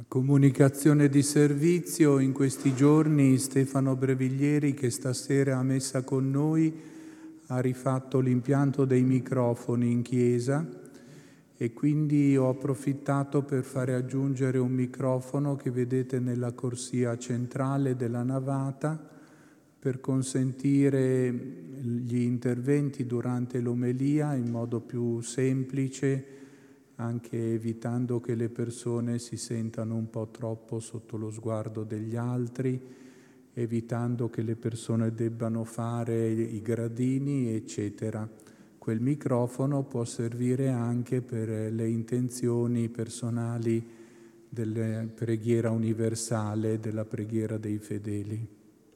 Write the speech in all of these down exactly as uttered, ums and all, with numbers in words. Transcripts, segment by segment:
Comunicazione di servizio: in questi giorni Stefano Breviglieri, che stasera ha messa con noi, ha rifatto l'impianto dei microfoni in chiesa e quindi ho approfittato per fare aggiungere un microfono che vedete nella corsia centrale della navata per consentire gli interventi durante l'omelia in modo più semplice, anche evitando che le persone si sentano un po' troppo sotto lo sguardo degli altri, evitando che le persone debbano fare i gradini, eccetera. Quel microfono può servire anche per le intenzioni personali della preghiera universale, della preghiera dei fedeli.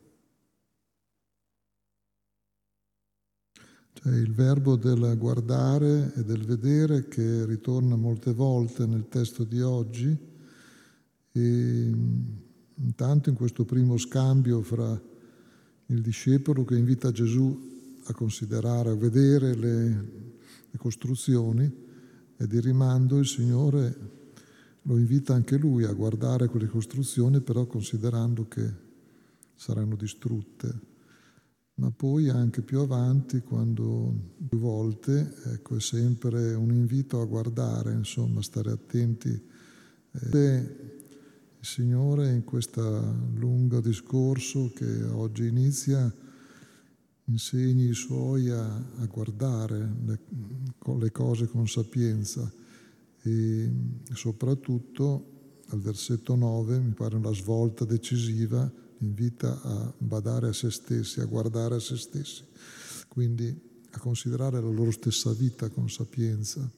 Cioè il verbo del guardare e del vedere che ritorna molte volte nel testo di oggi, e intanto in questo primo scambio fra il discepolo che invita Gesù a considerare, a vedere le, le costruzioni, e di rimando il Signore lo invita anche lui a guardare quelle costruzioni, però considerando che saranno distrutte. Ma poi anche più avanti, quando più volte, ecco, è sempre un invito a guardare, insomma, stare attenti. Eh, il Signore in questo lungo discorso che oggi inizia insegni i Suoi a, a guardare le, le cose con sapienza e soprattutto al versetto nove, mi pare una svolta decisiva, invita a badare a se stessi, a guardare a se stessi, quindi a considerare la loro stessa vita con sapienza.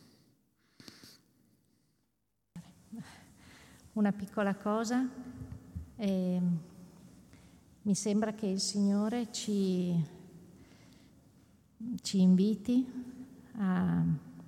Una piccola cosa, eh, mi sembra che il Signore ci, ci inviti a,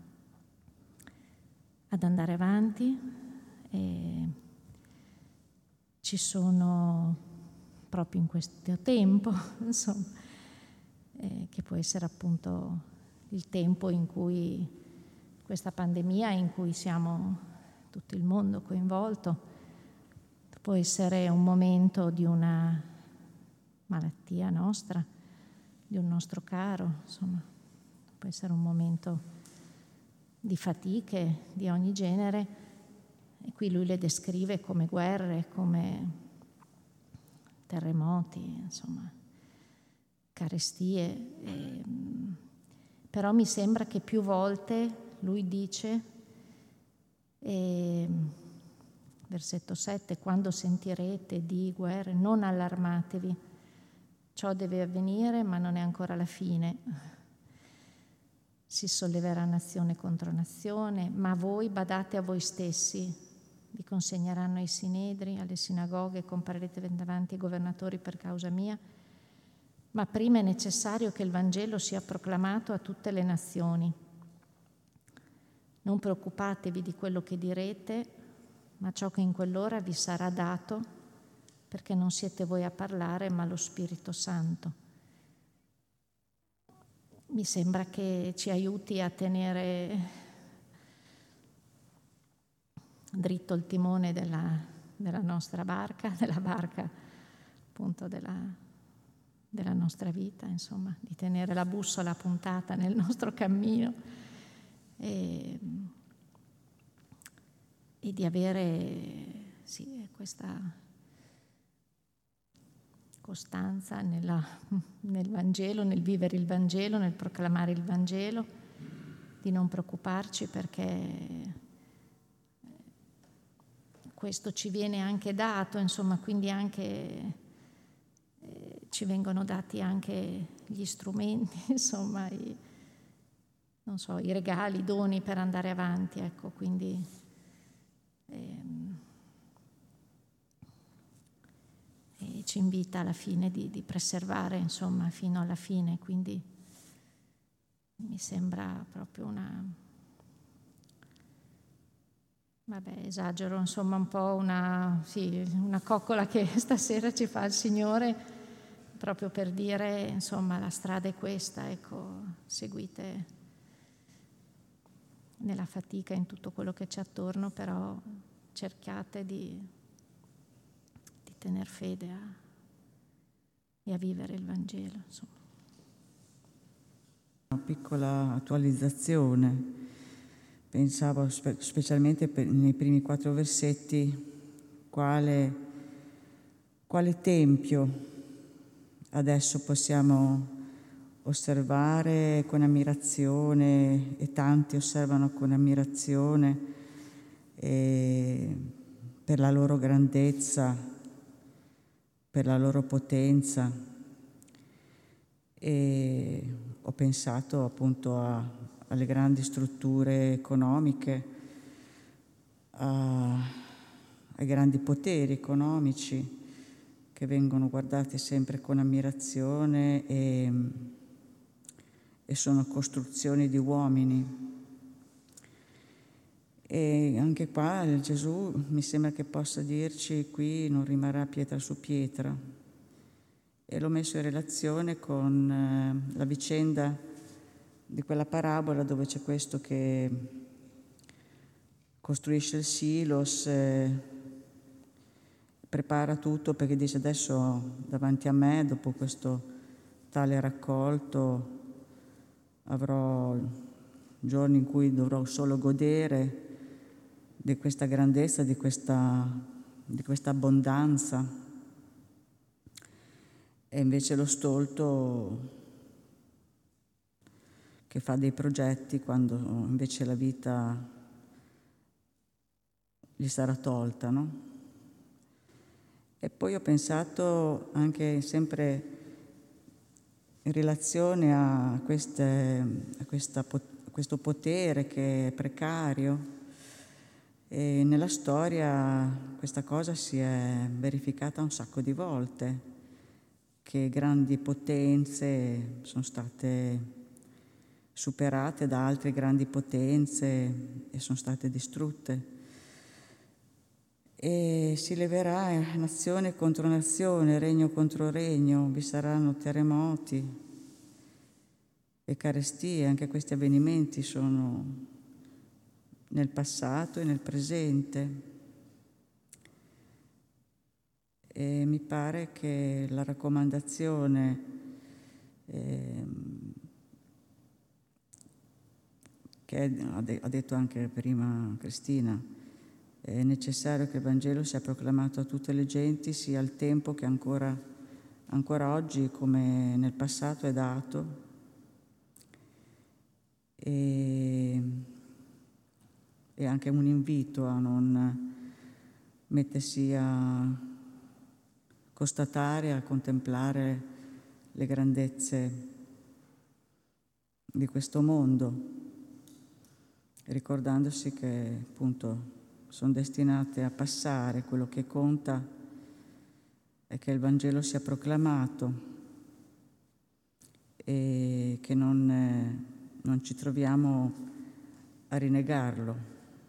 ad andare avanti. E ci sono proprio in questo tempo, insomma, eh, che può essere appunto il tempo in cui questa pandemia, in cui siamo tutto il mondo coinvolto, può essere un momento di una malattia nostra, di un nostro caro, insomma, può essere un momento di fatiche di ogni genere. E qui lui le descrive come guerre, come terremoti, insomma, carestie. E, però mi sembra che più volte lui dice, e, versetto sette, quando sentirete di guerre non allarmatevi, ciò deve avvenire ma non è ancora la fine. Si solleverà nazione contro nazione, ma voi badate a voi stessi. Vi consegneranno ai sinedri, alle sinagoghe, comparerete davanti ai governatori per causa mia, ma prima è necessario che il Vangelo sia proclamato a tutte le nazioni. Non preoccupatevi di quello che direte, ma ciò che in quell'ora vi sarà dato, perché non siete voi a parlare, ma lo Spirito Santo. Mi sembra che ci aiuti a tenere dritto il timone della, della nostra barca, della barca appunto della, della nostra vita, insomma, di tenere la bussola puntata nel nostro cammino e, e di avere sì, questa costanza nella, nel Vangelo, nel vivere il Vangelo, nel proclamare il Vangelo, di non preoccuparci perché questo ci viene anche dato, insomma, quindi anche eh, ci vengono dati anche gli strumenti, insomma, i, non so, i regali, i doni per andare avanti, ecco, quindi ehm, e ci invita alla fine di, di preservare, insomma, fino alla fine, quindi mi sembra proprio una... Vabbè, esagero, insomma, un po' una, sì, una coccola che stasera ci fa il Signore, proprio per dire, insomma, la strada è questa, ecco, seguite nella fatica, in tutto quello che c'è attorno, però cerchiate di, di tener fede a, e a vivere il Vangelo, insomma. Una piccola attualizzazione. Pensavo spe- specialmente per, nei primi quattro versetti quale, quale tempio adesso possiamo osservare con ammirazione, e tanti osservano con ammirazione e per la loro grandezza, per la loro potenza. E ho pensato appunto a, alle grandi strutture economiche, a, ai grandi poteri economici che vengono guardati sempre con ammirazione e, e sono costruzioni di uomini. E anche qua Gesù mi sembra che possa dirci: qui non rimarrà pietra su pietra. E l'ho messo in relazione con eh, la vicenda di quella parabola dove c'è questo che costruisce il silos, eh, prepara tutto perché dice: adesso davanti a me, dopo questo tale raccolto, avrò giorni in cui dovrò solo godere di questa grandezza, di questa, di questa abbondanza. E invece lo stolto che fa dei progetti quando invece la vita gli sarà tolta, no? E poi ho pensato anche sempre in relazione a, queste, a, questa, a questo potere che è precario. E nella storia questa cosa si è verificata un sacco di volte, che grandi potenze sono state superate da altre grandi potenze e sono state distrutte. E si leverà nazione contro nazione, regno contro regno, vi saranno terremoti e carestie. Anche questi avvenimenti sono nel passato e nel presente. E mi pare che la raccomandazione eh, che ha, de- ha detto anche prima Cristina, è necessario che il Vangelo sia proclamato a tutte le genti, sia al tempo che ancora, ancora oggi, come nel passato, è dato. E, e anche un invito a non mettersi a constatare, a contemplare le grandezze di questo mondo, ricordandosi che appunto sono destinate a passare. Quello che conta è che il Vangelo sia proclamato e che non, eh, non ci troviamo a rinegarlo.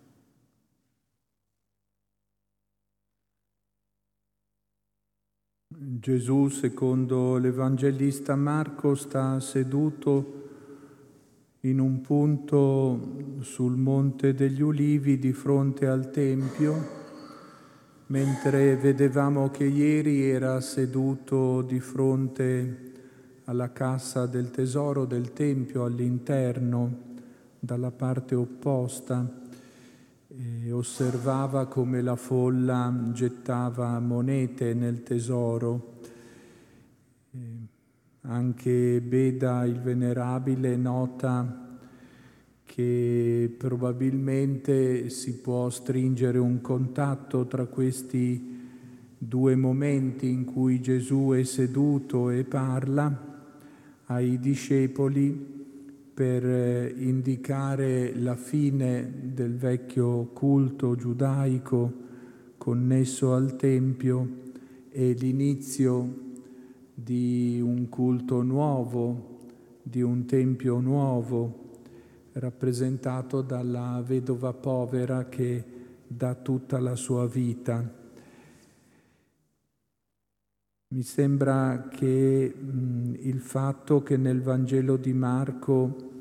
Gesù, secondo l'Evangelista Marco, sta seduto in un punto sul Monte degli Ulivi di fronte al Tempio, mentre vedevamo che ieri era seduto di fronte alla cassa del tesoro del Tempio all'interno, dalla parte opposta, e osservava come la folla gettava monete nel tesoro. E anche Beda il Venerabile nota che probabilmente si può stringere un contatto tra questi due momenti in cui Gesù è seduto e parla ai discepoli per indicare la fine del vecchio culto giudaico connesso al Tempio e l'inizio di un culto nuovo, di un Tempio nuovo, rappresentato dalla vedova povera che dà tutta la sua vita. Mi sembra che mh, il fatto che nel Vangelo di Marco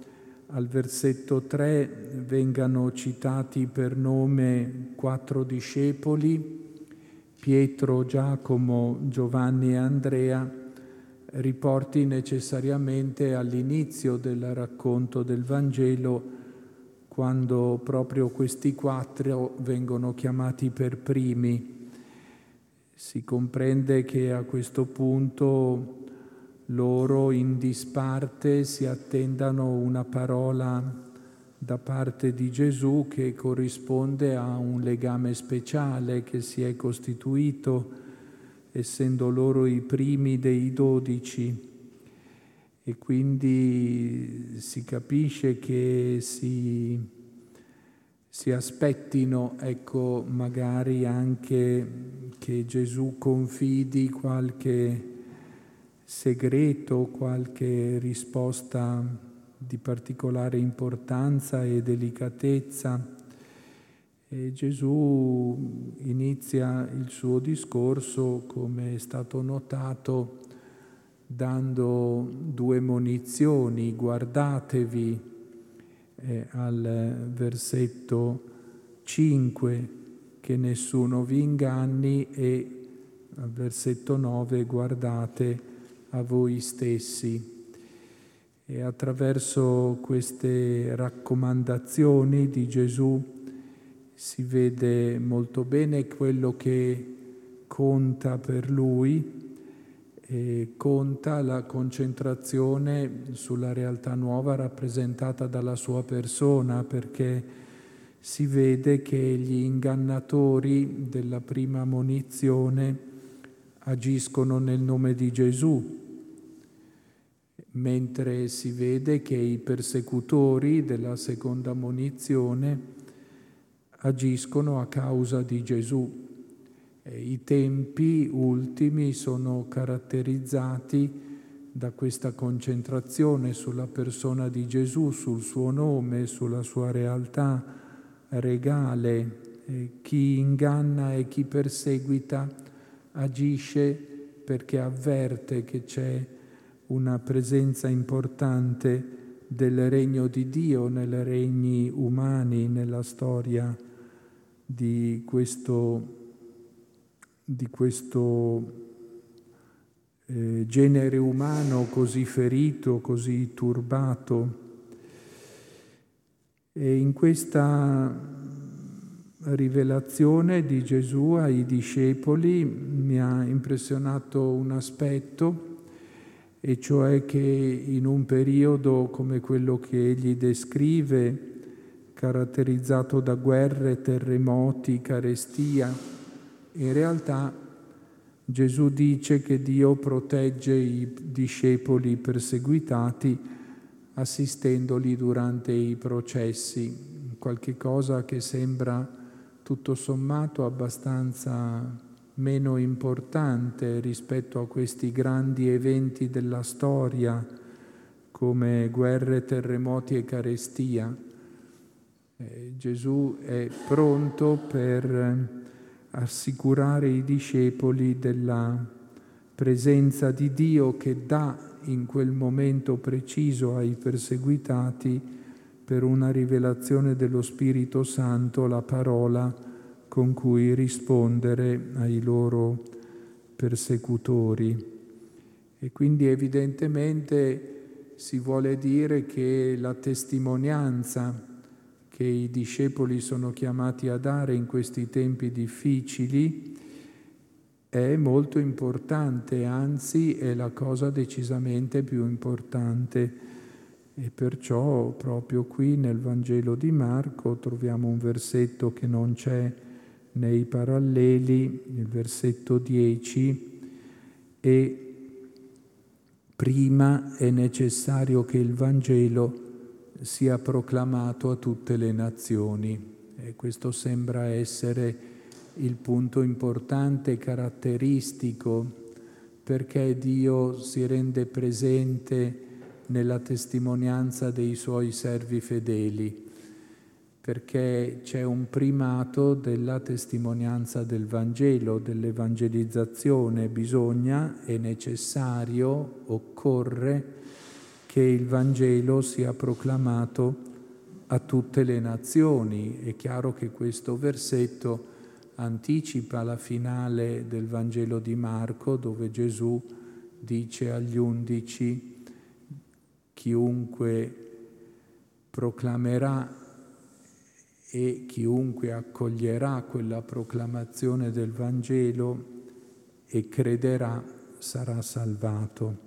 al versetto tre vengano citati per nome quattro discepoli, Pietro, Giacomo, Giovanni e Andrea, riporti necessariamente all'inizio del racconto del Vangelo, quando proprio questi quattro vengono chiamati per primi. Si comprende che a questo punto loro in disparte si attendano una parola da parte di Gesù che corrisponde a un legame speciale che si è costituito, essendo loro i primi dei dodici. E quindi si capisce che si, si aspettino, ecco, magari anche che Gesù confidi qualche segreto, qualche risposta di particolare importanza e delicatezza. E Gesù inizia il suo discorso, come è stato notato, dando due monizioni: guardatevi eh, al versetto cinque, che nessuno vi inganni, e al versetto nove, guardate a voi stessi. E attraverso queste raccomandazioni di Gesù si vede molto bene quello che conta per lui. E conta la concentrazione sulla realtà nuova rappresentata dalla sua persona, perché si vede che gli ingannatori della prima monizione agiscono nel nome di Gesù, mentre si vede che i persecutori della seconda monizione agiscono a causa di Gesù. I tempi ultimi sono caratterizzati da questa concentrazione sulla persona di Gesù, sul suo nome, sulla sua realtà regale. E chi inganna e chi perseguita agisce perché avverte che c'è una presenza importante del regno di Dio nei regni umani, nella storia di questo di questo eh, genere umano così ferito, così turbato. E in questa rivelazione di Gesù ai discepoli mi ha impressionato un aspetto, e cioè che in un periodo come quello che egli descrive, caratterizzato da guerre, terremoti, carestia, in realtà Gesù dice che Dio protegge i discepoli perseguitati assistendoli durante i processi, qualche cosa che sembra tutto sommato abbastanza meno importante rispetto a questi grandi eventi della storia come guerre, terremoti e carestia. Eh, Gesù è pronto per assicurare i discepoli della presenza di Dio che dà in quel momento preciso ai perseguitati, per una rivelazione dello Spirito Santo, la parola con cui rispondere ai loro persecutori. E quindi evidentemente si vuole dire che la testimonianza che i discepoli sono chiamati a dare in questi tempi difficili è molto importante, anzi è la cosa decisamente più importante. E perciò proprio qui nel Vangelo di Marco troviamo un versetto che non c'è nei paralleli, il versetto dieci, e prima è necessario che il Vangelo sia proclamato a tutte le nazioni. E questo sembra essere il punto importante, caratteristico, perché Dio si rende presente nella testimonianza dei suoi servi fedeli, perché c'è un primato della testimonianza del Vangelo, dell'evangelizzazione. Bisogna, è necessario, occorre che il Vangelo sia proclamato a tutte le nazioni. È chiaro che questo versetto anticipa la finale del Vangelo di Marco, dove Gesù dice agli undici: chiunque proclamerà e chiunque accoglierà quella proclamazione del Vangelo e crederà sarà salvato.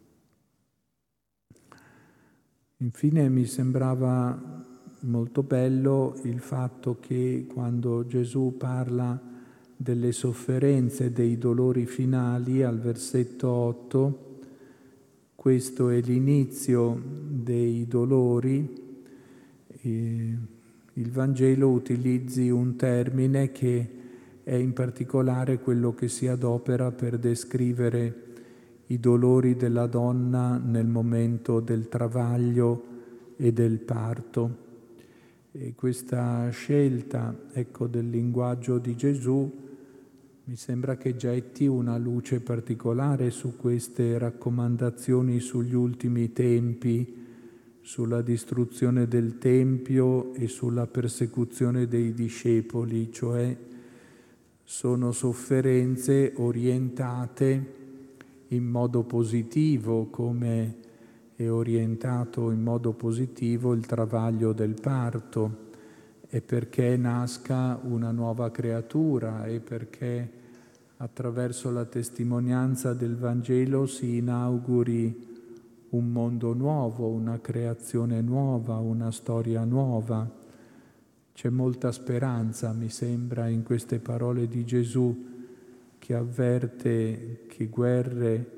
Infine mi sembrava molto bello il fatto che quando Gesù parla delle sofferenze e dei dolori finali, al versetto otto, questo è l'inizio dei dolori, eh, il Vangelo utilizzi un termine che è in particolare quello che si adopera per descrivere i dolori della donna nel momento del travaglio e del parto. E questa scelta, ecco, del linguaggio di Gesù mi sembra che getti una luce particolare su queste raccomandazioni sugli ultimi tempi, sulla distruzione del Tempio e sulla persecuzione dei discepoli, cioè sono sofferenze orientate in modo positivo, come è orientato in modo positivo il travaglio del parto, e perché nasca una nuova creatura e perché attraverso la testimonianza del Vangelo si inauguri un mondo nuovo, una creazione nuova, una storia nuova. C'è molta speranza, mi sembra, in queste parole di Gesù, che avverte che guerre,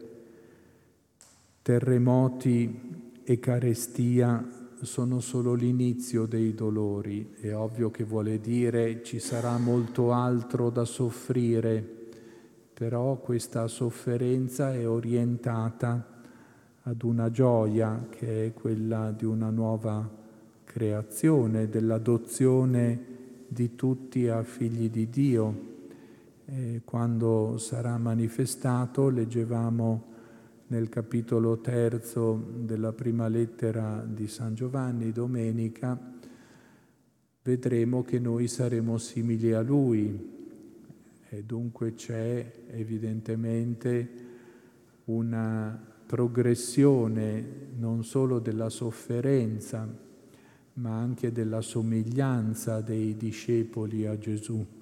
terremoti e carestia sono solo l'inizio dei dolori. È ovvio che vuole dire ci sarà molto altro da soffrire, però questa sofferenza è orientata ad una gioia che è quella di una nuova creazione, dell'adozione di tutti a figli di Dio. E quando sarà manifestato, leggevamo nel capitolo terzo della prima lettera di San Giovanni, domenica, vedremo che noi saremo simili a Lui. E dunque c'è evidentemente una progressione non solo della sofferenza, ma anche della somiglianza dei discepoli a Gesù.